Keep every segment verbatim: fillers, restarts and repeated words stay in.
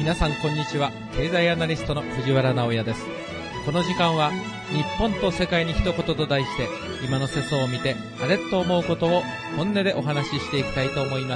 皆さんこんにちは。経済アナリストの藤原直也です。この時間は日本と世界に一言と題して、今の世相を見てあれと思うことを本音でお話ししていきたいと思います。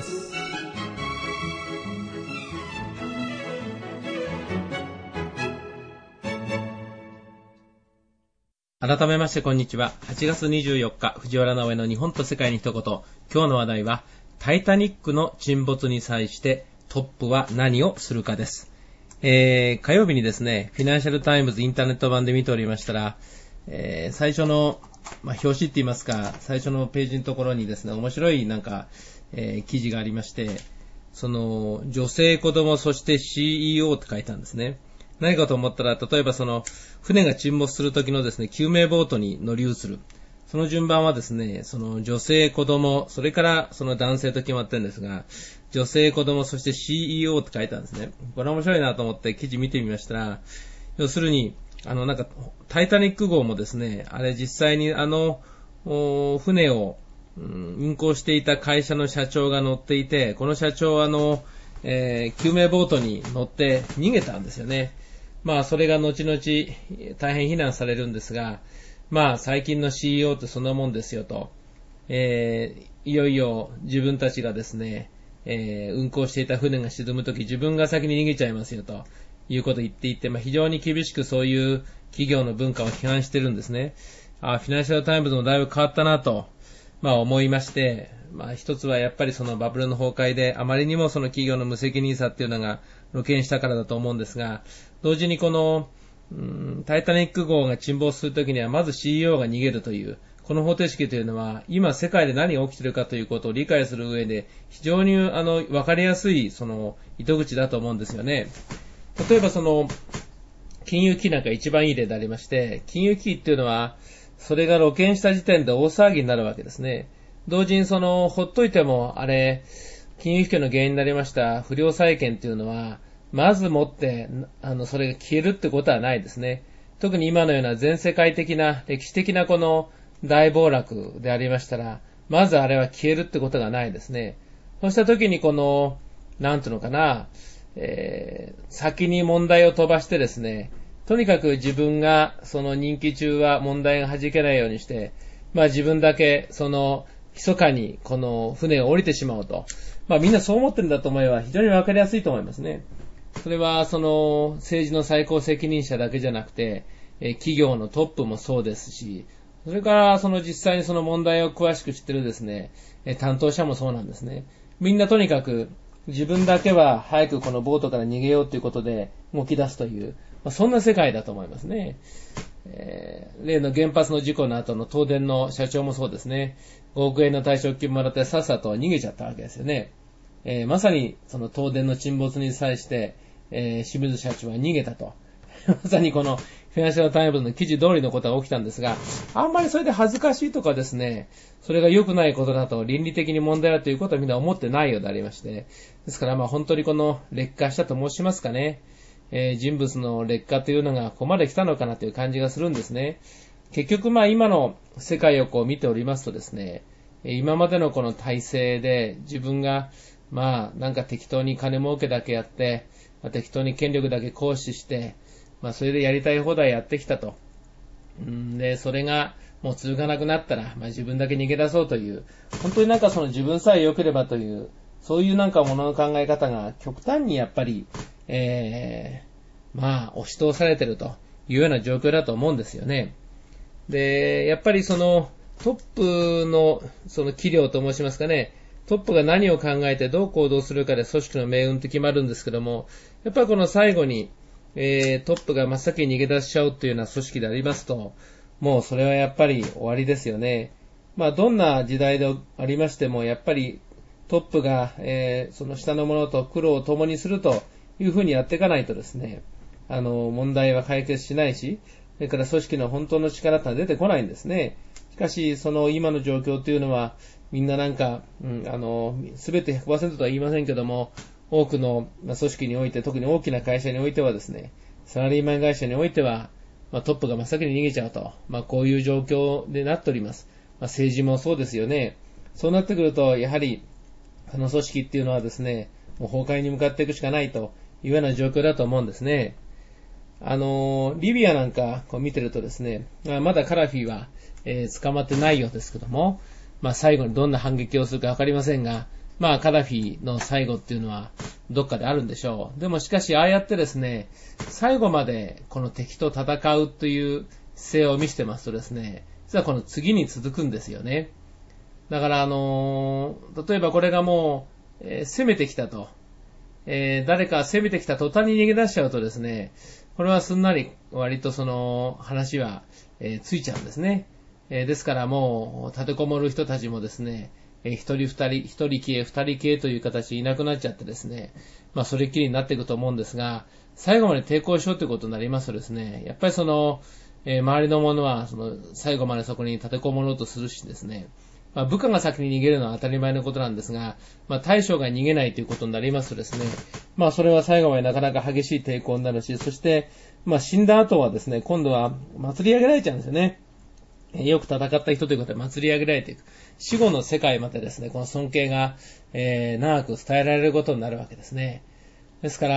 改めましてこんにちは。はちがつにじゅうよっか、藤原直也の日本と世界に一言。今日の話題はタイタニックの沈没に際してトップは何をするかです。えー、火曜日にですね、フィナンシャルタイムズインターネット版で見ておりましたら、えー、最初の、まあ、表紙って言いますか、最初のページのところにですね、面白いなんか、えー、記事がありまして、その、女性、子供、そして シーイーオー って書いたんですね。何かと思ったら、例えばその、船が沈没する時のですね、救命ボートに乗り移る。その順番はですね、その女性、子供、それからその男性と決まってるんですが、女性、子供、そして シーイーオー って書いたんですね。これ面白いなと思って記事見てみましたら、要するに、あのなんか、タイタニック号もですね、あれ実際にあの、船を、うん、運航していた会社の社長が乗っていて、この社長はあの、えー、救命ボートに乗って逃げたんですよね。まあそれが後々大変非難されるんですが、まあ最近の シーイーオー ってそんなもんですよと、えー、いよいよ自分たちがですね、えー、運航していた船が沈むとき自分が先に逃げちゃいますよということを言っていて、まあ、非常に厳しくそういう企業の文化を批判してるんですね。あ、フィナンシャルタイムズもだいぶ変わったなと、まあ、思いまして、まあ、一つはやっぱりそのバブルの崩壊であまりにもその企業の無責任さっていうのが露見したからだと思うんですが、同時にこのうん、タイタニック号が沈没するときにはまず シーイーオー が逃げるというこの方程式というのは今世界で何が起きているかということを理解する上で非常にあの分かりやすいその糸口だと思うんですよね。例えばその金融危機なんか一番いい例でありまして、金融危機っていうのはそれが露見した時点で大騒ぎになるわけですね。同時にそのほっといてもあれ金融危機の原因になりました不良債権っていうのはまずもって、あの、それが消えるってことはないですね。特に今のような全世界的な歴史的なこの大暴落でありましたら、まずあれは消えるってことがないですね。そうした時にこの、なんていうのかな、えー、先に問題を飛ばしてですね、とにかく自分がその任期中は問題が弾けないようにして、まあ自分だけその、密かにこの船を降りてしまうと。まあみんなそう思ってるんだと思えば非常にわかりやすいと思いますね。それはその政治の最高責任者だけじゃなくて、え企業のトップもそうですし、それからその実際にその問題を詳しく知ってるですね、え担当者もそうなんですね。みんなとにかく自分だけは早くこのボートから逃げようということで動き出すという、まあ、そんな世界だと思いますね。えー、例の原発の事故の後の東電の社長もそうですね。ごおくえんの退職金もらってさっさと逃げちゃったわけですよね。えー、まさにその東電の沈没に際して、えー、清水社長は逃げたと。まさにこのフィナンシャルタイムズの記事通りのことが起きたんですが、あんまりそれで恥ずかしいとかですね、それが良くないことだと倫理的に問題だということはみんな思ってないようでありまして、ですからまあ本当にこの劣化したと申しますかね、えー、人物の劣化というのがここまで来たのかなという感じがするんですね。結局まあ今の世界をこう見ておりますとですね、今までのこの体制で自分がまあなんか適当に金儲けだけやって、まあ、適当に権力だけ行使して、まあそれでやりたい放題やってきたと。んで、それがもう続かなくなったら、まあ自分だけ逃げ出そうという、本当になんかその自分さえ良ければという、そういうなんかものの考え方が極端にやっぱり、えー、まあ押し通されているというような状況だと思うんですよね。で、やっぱりそのトップのその器量と申しますかね、トップが何を考えてどう行動するかで組織の命運って決まるんですけども、やっぱりこの最後に、えー、トップが真っ先に逃げ出しちゃうというような組織でありますと、もうそれはやっぱり終わりですよね。まあどんな時代でありましても、やっぱりトップが、えー、その下の者と苦労を共にするというふうにやっていかないとですね、あの問題は解決しないし、それから組織の本当の力ってのは出てこないんですね。しかしその今の状況というのはみんななんか、うん、あのすべて ひゃくパーセント とは言いませんけども、多くの組織において、特に大きな会社においてはですね、サラリーマン会社においては、まあ、トップが真っ先に逃げちゃうと、まあ、こういう状況でなっております。まあ、政治もそうですよね。そうなってくると、やはり、この組織っていうのはですね、もう崩壊に向かっていくしかないというような状況だと思うんですね。あの、リビアなんかこう見てるとですね、まだカダフィは、えー、捕まってないようですけども、まあ最後にどんな反撃をするかわかりませんが、まあカダフィの最後っていうのはどっかであるんでしょう。でもしかしああやってですね、最後までこの敵と戦うという姿勢を見せてますとですね、実はこの次に続くんですよね。だからあのー、例えばこれがもう、えー、攻めてきたと、えー、誰か攻めてきた途端に逃げ出しちゃうとですね、これはすんなり割とその話は、えー、ついちゃうんですね。えー、ですからもう立てこもる人たちもですね、えー、一人二人、一人消え、二人消えという形でいなくなっちゃってですね、まあそれっきりになっていくと思うんですが、最後まで抵抗しようということになりますとですね、やっぱりその、えー、周りの者はその最後までそこに立てこもろうとするしですね、まあ、部下が先に逃げるのは当たり前のことなんですが、まあ、大将が逃げないということになりますとですね、まあ、それは最後までなかなか激しい抵抗になるし、そして、まあ、死んだ後はですね、今度は祭り上げられちゃうんですよね。よく戦った人ということで祭り上げられていく。死後の世界までですね、この尊敬が、えー、長く伝えられることになるわけですね。ですから、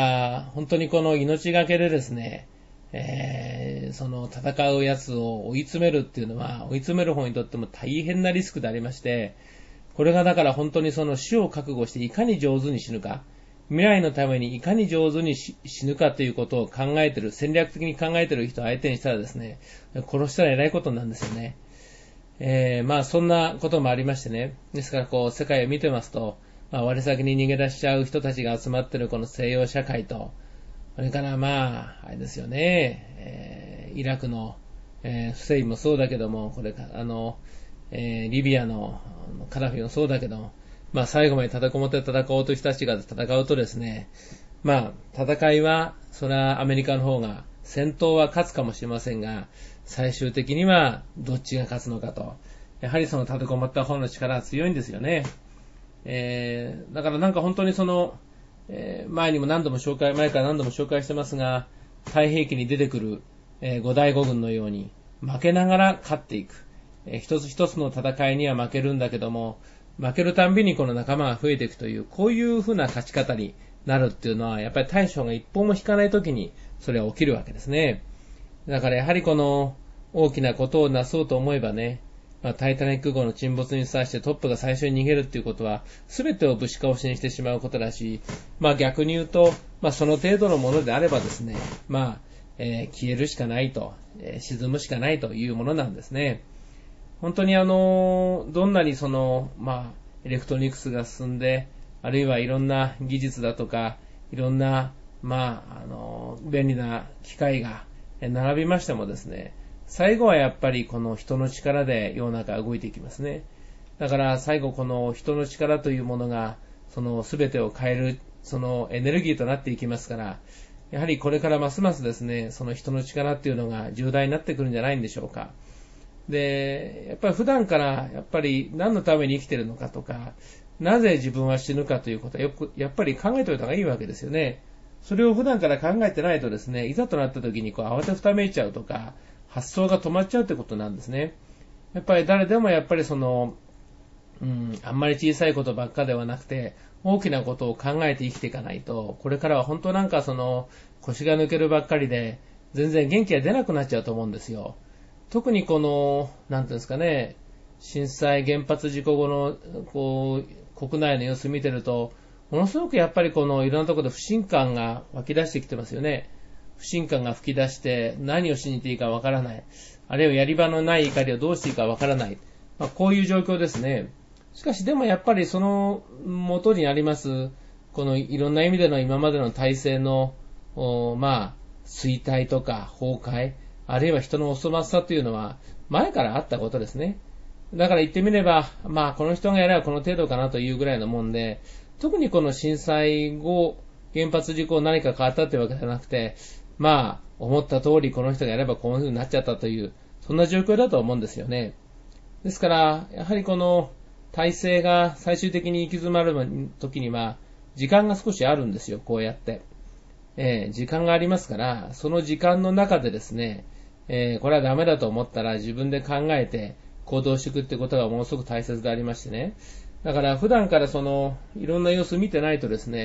本当にこの命がけでですね、えー、その戦うやつを追い詰めるっていうのは、追い詰める方にとっても大変なリスクでありまして、これがだから本当にその死を覚悟していかに上手に死ぬか、未来のためにいかに上手に死ぬかということを考えている、戦略的に考えている人を相手にしたらですね、殺したら偉いことなんですよね。えー、まあそんなこともありましてね。ですからこう世界を見てますと、まあ、我先に逃げ出しちゃう人たちが集まっているこの西洋社会と、それからまあ、あれですよね、えー、イラクの、えー、フセインもそうだけども、これか、あの、えー、リビアのカダフィもそうだけども、まあ最後まで立てこもって戦おうという人たちが戦うとですね、まあ戦いは、それはアメリカの方が、戦闘は勝つかもしれませんが、最終的にはどっちが勝つのかと。やはりその立てこもった方の力は強いんですよね。えー、だからなんか本当にその、えー、前にも何度も紹介、前から何度も紹介してますが、太平記に出てくる、えー、五大五軍のように、負けながら勝っていく。えー、一つ一つの戦いには負けるんだけども、負けるたんびにこの仲間が増えていくという、こういう風な勝ち方になるっていうのは、やっぱり大将が一歩も引かないときに、それは起きるわけですね。だからやはりこの、大きなことをなそうと思えばね、まあ、タイタニック号の沈没に際してトップが最初に逃げるっていうことは、すべてをぶしか押しにしてしまうことだし、まあ逆に言うと、まあその程度のものであればですね、まあ、えー、消えるしかないと、えー、沈むしかないというものなんですね。本当にあの、どんなにその、まあ、エレクトロニクスが進んで、あるいはいろんな技術だとか、いろんな、まあ、あの、便利な機械が並びましてもですね、最後はやっぱりこの人の力で世の中は動いていきますね。だから最後この人の力というものがその全てを変えるそのエネルギーとなっていきますから、やはりこれからますますですね、その人の力っていうのが重大になってくるんじゃないんでしょうか。で、やっぱり普段からやっぱり何のために生きてるのかとか、なぜ自分は死ぬかということはよくやっぱり考えておいた方がいいわけですよね。それを普段から考えてないとですね、いざとなった時にこう慌てふためいちゃうとか、発想が止まっちゃうってことなんですね。やっぱり誰でもやっぱりその、うん、あんまり小さいことばっかではなくて、大きなことを考えて生きていかないと、これからは本当なんかその、腰が抜けるばっかりで、全然元気が出なくなっちゃうと思うんですよ。特にこの、なんていうんですかね、震災、原発事故後の、こう、国内の様子見てると、ものすごくやっぱりこのいろんなところで不信感が湧き出してきてますよね。不信感が吹き出して何を信じていいかわからない。あるいはやり場のない怒りをどうしていいかわからない。まあ、こういう状況ですね。しかしでもやっぱりその元にあります、このいろんな意味での今までの体制の、まあ、衰退とか崩壊、あるいは人のお粗末さというのは前からあったことですね。だから言ってみれば、まあこの人がやればこの程度かなというぐらいのもんで、特にこの震災後、原発事故何か変わったというわけじゃなくて、まあ、思った通りこの人がやればこういう風になっちゃったという、そんな状況だと思うんですよね。ですから、やはりこの体制が最終的に行き詰まる時には、時間が少しあるんですよ、こうやって。えー、時間がありますから、その時間の中でですね、えー、これはダメだと思ったら自分で考えて行動していくってことがものすごく大切でありましてね。だから普段からその、いろんな様子見てないとですね、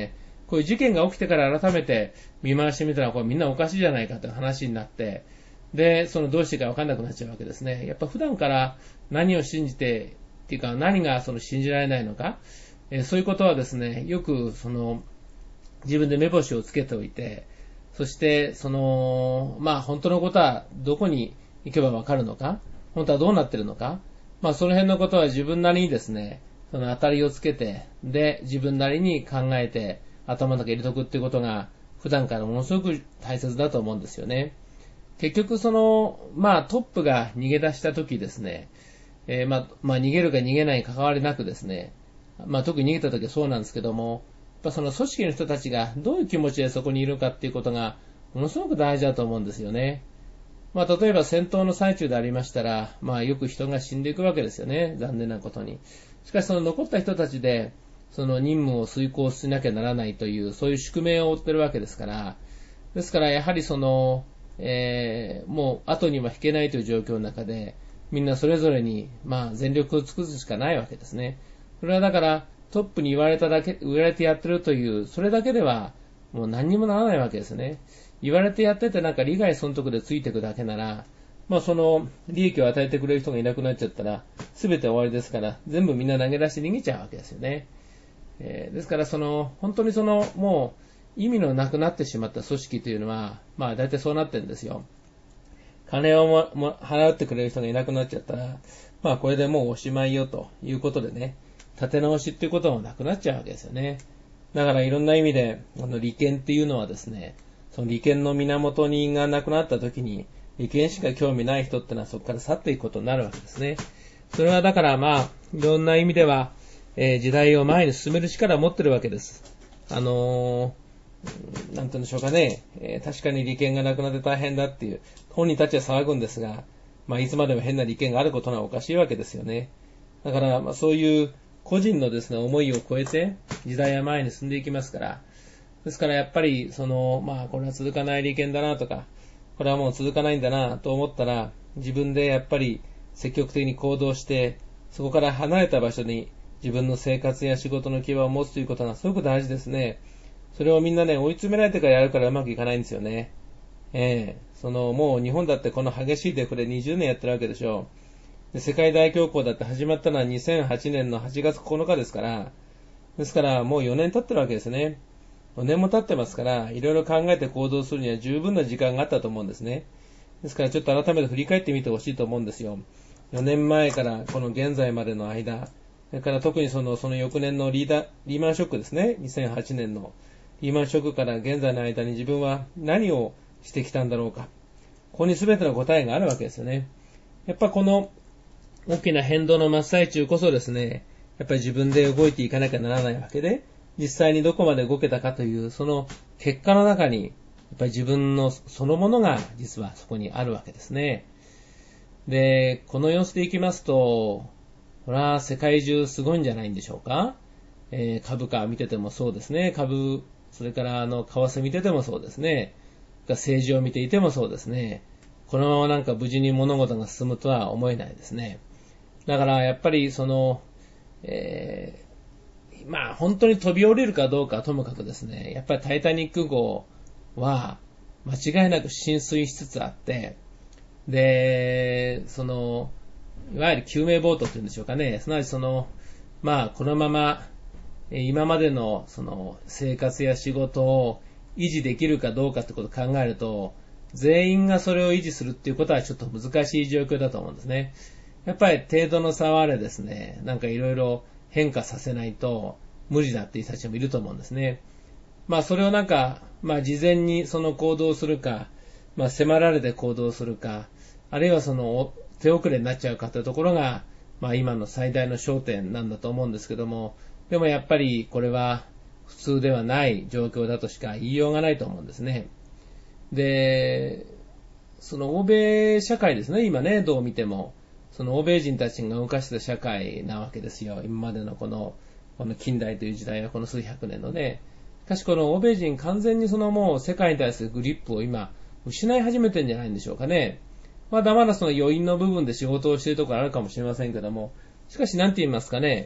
こういう事件が起きてから改めて見回してみたら、これみんなおかしいじゃないかという話になって、で、そのどうしていいか分かんなくなっちゃうわけですね。やっぱ普段から何を信じて、っていうか何がその信じられないのか、えー、そういうことはですね、よくその自分で目星をつけておいて、そしてその、まあ本当のことはどこに行けば分かるのか、本当はどうなってるのか、まあその辺のことは自分なりにですね、その当たりをつけて、で、自分なりに考えて、頭の中に入れとくっていうことが、普段からものすごく大切だと思うんですよね。結局その、まあトップが逃げ出した時ですね、えー、まあ、まあ逃げるか逃げないに関わりなくですね、まあ特に逃げた時はそうなんですけども、やっぱその組織の人たちがどういう気持ちでそこにいるかっていうことが、ものすごく大事だと思うんですよね。まあ例えば戦闘の最中でありましたら、まあよく人が死んでいくわけですよね、残念なことに。しかしその残った人たちで、その任務を遂行しなきゃならないという、そういう宿命を負ってるわけですから、ですからやはりその、えー、もう後には引けないという状況の中で、みんなそれぞれに、まあ全力を尽くすしかないわけですね。それはだからトップに言われただけ、言われてやってるという、それだけではもう何にもならないわけですね。言われてやっててなんか利害損得でついていくだけなら、まあその利益を与えてくれる人がいなくなっちゃったら、すべて終わりですから、全部みんな投げ出して逃げちゃうわけですよね。えー、ですからその、本当にその、もう、意味のなくなってしまった組織というのは、まあ大体そうなってるんですよ。金をもも払ってくれる人がいなくなっちゃったら、まあこれでもうおしまいよということでね、立て直しっていうこともなくなっちゃうわけですよね。だからいろんな意味で、あの利権っていうのはですね、その利権の源人がなくなった時に、利権しか興味ない人ってのはそこから去っていくことになるわけですね。それはだからまあ、いろんな意味では、えー、時代を前に進める力を持ってるわけです。あのー、なんて言うんでしょうかね、えー、確かに利権がなくなって大変だっていう、本人たちは騒ぐんですが、まあいつまでも変な利権があることはおかしいわけですよね。だから、まあそういう個人のですね、思いを超えて、時代は前に進んでいきますから、ですからやっぱり、その、まあこれは続かない利権だなとか、これはもう続かないんだなと思ったら、自分でやっぱり積極的に行動して、そこから離れた場所に自分の生活や仕事の基盤を持つということがすごく大事ですね。それをみんなね、追い詰められてからやるからうまくいかないんですよね。ええー、その、もう日本だってこの激しいデフレにじゅうねんやってるわけでしょう。で、世界大恐慌だって始まったのはにせんはちねんのはちがつここのかですから、ですからもうよねん経ってるわけですね。よねんも経ってますから、いろいろ考えて行動するには十分な時間があったと思うんですね。ですからちょっと改めて振り返ってみてほしいと思うんですよ。よねんまえからこの現在までの間、それから特にその、その翌年のリーダー、リーマンショックですね。にせんはちねんのリーマンショックから現在の間に自分は何をしてきたんだろうか。ここに全ての答えがあるわけですよね。やっぱこの大きな変動の真っ最中こそですね、やっぱり自分で動いていかなきゃならないわけで、実際にどこまで動けたかという、その結果の中に、やっぱり自分のそのものが実はそこにあるわけですね。で、この様子でいきますと、これは世界中すごいんじゃないんでしょうか。えー、株価見ててもそうですね。株、それからあの、為替見ててもそうですね。政治を見ていてもそうですね。このままなんか無事に物事が進むとは思えないですね。だからやっぱりその、えー、まあ本当に飛び降りるかどうかはともかくですね、やっぱりタイタニック号は間違いなく浸水しつつあって、で、その、いわゆる救命ボートっていうんでしょうかね。すなわちその、まあこのまま今までのその生活や仕事を維持できるかどうかってことを考えると、全員がそれを維持するっていうことはちょっと難しい状況だと思うんですね。やっぱり程度の差はあれですね、なんかいろいろ変化させないと無理だっていう人たちもいると思うんですね。まあそれをなんか、まあ事前にその行動するか、まあ迫られて行動するか、あるいはその手遅れになっちゃうかというところが、まあ今の最大の焦点なんだと思うんですけども、でもやっぱりこれは普通ではない状況だとしか言いようがないと思うんですね。で、その欧米社会ですね、今ね、どう見ても。その欧米人たちが動かした社会なわけですよ。今までのこの、この近代という時代はこの数百年のね。しかしこの欧米人完全にそのもう世界に対するグリップを今失い始めてるんじゃないんでしょうかね。まだまだその余韻の部分で仕事をしているところあるかもしれませんけども、しかしなんて言いますかね、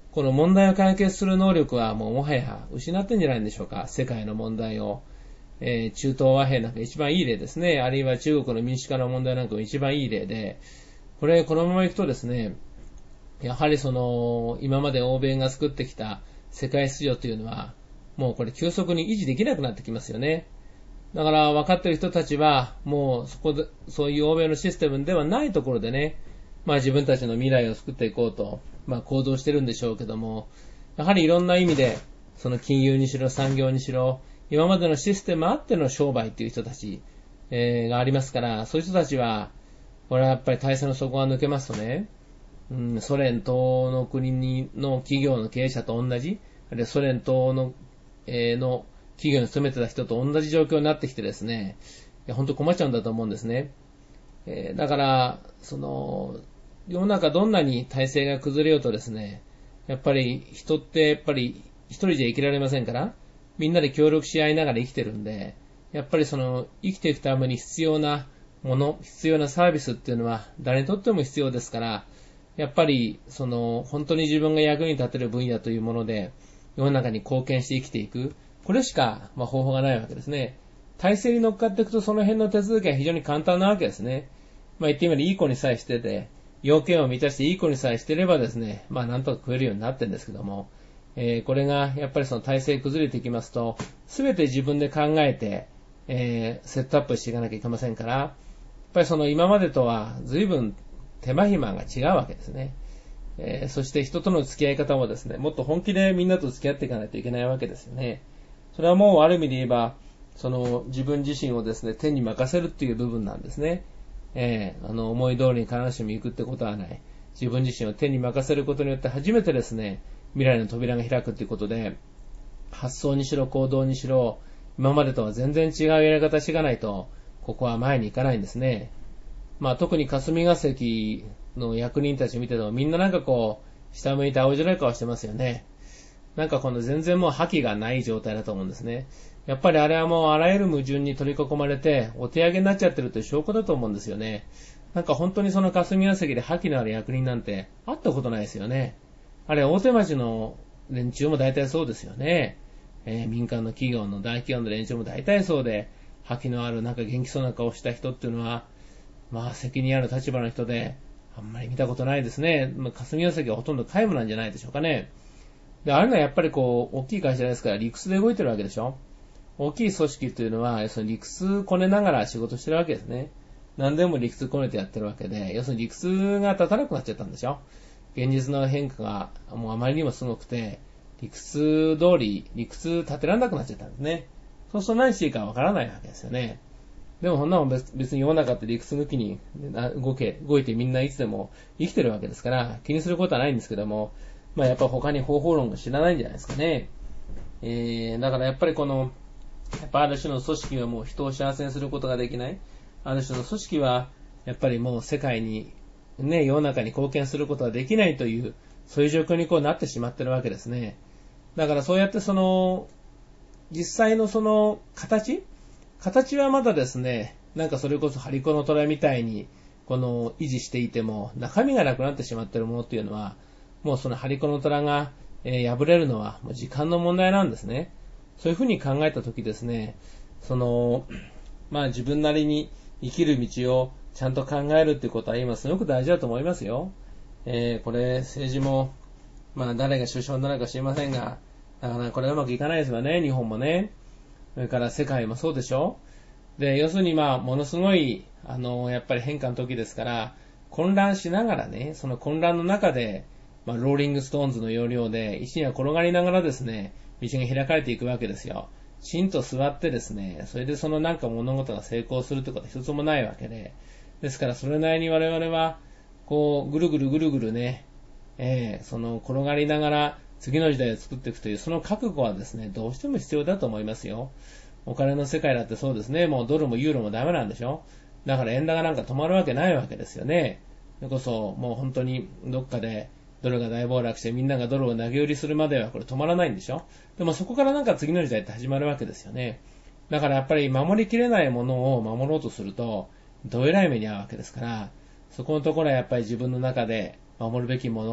この問題を解決する能力はもうもはや失ってんじゃないんでしょうか。世界の問題を。えー、中東和平なんか一番いい例ですね。あるいは中国の民主化の問題なんかも一番いい例で、これ、このままいくとですね、やはりその、今まで欧米が作ってきた世界秩序というのは、もうこれ急速に維持できなくなってきますよね。だから分かっている人たちは、もうそこで、そういう欧米のシステムではないところでね、まあ自分たちの未来を作っていこうと、まあ行動してるんでしょうけども、やはりいろんな意味で、その金融にしろ産業にしろ、今までのシステムあっての商売っていう人たち、えー、がありますから、そういう人たちは、これはやっぱり体制の底が抜けますとね、うん、ソ連等の国にの企業の経営者と同じ、あるいはソ連等の、えー、の企業に勤めてた人と同じ状況になってきてですね、いや本当困っちゃうんだと思うんですね。えー、だから、その、世の中どんなに体制が崩れようとですね、やっぱり人ってやっぱり一人じゃ生きられませんから、みんなで協力し合いながら生きてるんで、やっぱりその生きていくために必要なもの、必要なサービスっていうのは誰にとっても必要ですから、やっぱりその本当に自分が役に立てる分野というもので世の中に貢献して生きていく、これしかまあ方法がないわけですね。体制に乗っかっていくとその辺の手続きは非常に簡単なわけですね。まあ言ってみればいい子にさえしてて、要件を満たしていい子にさえしてればですね、まあなんとか食えるようになってるんですけども、えー、これがやっぱりその体制崩れていきますと、すべて自分で考えて、えー、セットアップしていかなきゃいけませんから、やっぱりその今までとは随分手間暇が違うわけですね。えー、そして人との付き合い方もですね、もっと本気でみんなと付き合っていかないといけないわけですよね。それはもうある意味で言えば、その自分自身をですね、天に任せるっていう部分なんですね。えー、あの思い通りに必ずしも行くってことはない。自分自身を天に任せることによって初めてですね、未来の扉が開くっていうことで、発想にしろ行動にしろ、今までとは全然違うやり方しがないと、ここは前に行かないんですね。まあ特に霞が関の役人たち見ててもみんななんかこう、下向いて青白い顔してますよね。なんかこの全然もう覇気がない状態だと思うんですね。やっぱりあれはもうあらゆる矛盾に取り囲まれて、お手上げになっちゃってるという証拠だと思うんですよね。なんか本当にその霞が関で覇気のある役人なんて会ったことないですよね。あれ、大手町の連中も大体そうですよね。えー、民間の企業の大企業の連中も大体そうで、覇気のあるなんか元気そうな顔した人っていうのは、まあ責任ある立場の人で、あんまり見たことないですね。まあ、霞が関はほとんど皆無なんじゃないでしょうかね。で、あれがやっぱりこう、大きい会社ですから理屈で動いてるわけでしょ。大きい組織というのは、要するに理屈こねながら仕事してるわけですね。何でも理屈こねてやってるわけで、要するに理屈が立たなくなっちゃったんでしょ。現実の変化がもうあまりにもすごくて、理屈通り、理屈立てられなくなっちゃったんですね。そうすると何していいかわからないわけですよね。でもそんなもん別に世の中って理屈抜きに動け、動いてみんないつでも生きてるわけですから、気にすることはないんですけども、まあやっぱ他に方法論が知らないんじゃないですかね。えー、だからやっぱりこの、やっぱある種の組織はもう人を幸せにすることができない。ある種の組織は、やっぱりもう世界に、ね、世の中に貢献することができないという、そういう状況にこうなってしまってるわけですね。だからそうやってその、実際のその形形はまだですね、なんかそれこそ張り子の虎みたいに、この維持していても、中身がなくなってしまっているものっていうのは、もうその張り子の虎が、えー、破れるのはもう時間の問題なんですね。そういうふうに考えたときですね、その、まあ自分なりに生きる道をちゃんと考えるっていうことは今すごく大事だと思いますよ。えー、これ政治も、まあ誰が首相になるか知りませんが、だからこれうまくいかないですよね、日本もね。それから世界もそうでしょ。で、要するにまあものすごい、あの、やっぱり変化の時ですから、混乱しながらね、その混乱の中で、まあローリングストーンズの要領で石には転がりながらですね、道が開かれていくわけですよ。きちんと座ってですね、それでそのなんか物事が成功するということは一つもないわけで、ですからそれなりに我々は、こう、ぐるぐるぐるぐるね、えー、その転がりながら次の時代を作っていくという、その覚悟はですね、どうしても必要だと思いますよ。お金の世界だってそうですね、もうドルもユーロもダメなんでしょ。だから円高なんか止まるわけないわけですよね。それこそ、もう本当にどっかで、ドルが大暴落してみんながドルを投げ売りするまではこれ止まらないんでしょ。でもそこからなんか次の時代って始まるわけですよね。だからやっぱり守りきれないものを守ろうとするとどえらい目に遭うわけですから、そこのところはやっぱり自分の中で守るべきもの、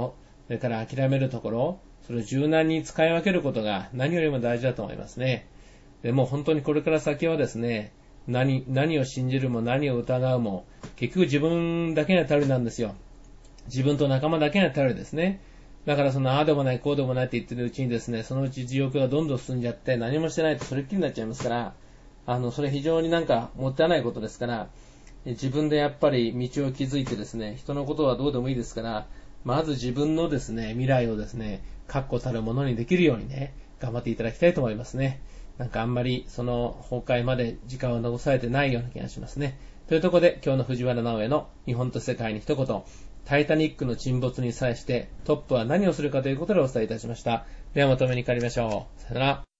それから諦めるところ、それを柔軟に使い分けることが何よりも大事だと思いますね。でもう本当にこれから先はですね、何、何を信じるも何を疑うも、結局自分だけに頼りなんですよ。自分と仲間だけに頼りですね。だからそのああでもないこうでもないって言ってるうちにですね、そのうち地獄がどんどん進んじゃって何もしてないとそれっきりになっちゃいますから、あの、それ非常になんかもったいないことですから、自分でやっぱり道を築いてですね、人のことはどうでもいいですから、まず自分のですね、未来をですね、確固たるものにできるようにね、頑張っていただきたいと思いますね。なんかあんまりその崩壊まで時間を残されてないような気がしますね。というところで今日の藤原直江の日本と世界に一言、タイタニックの沈没に際してトップは何をするかということでお伝えいたしました。ではまとめに帰りましょう。さよなら。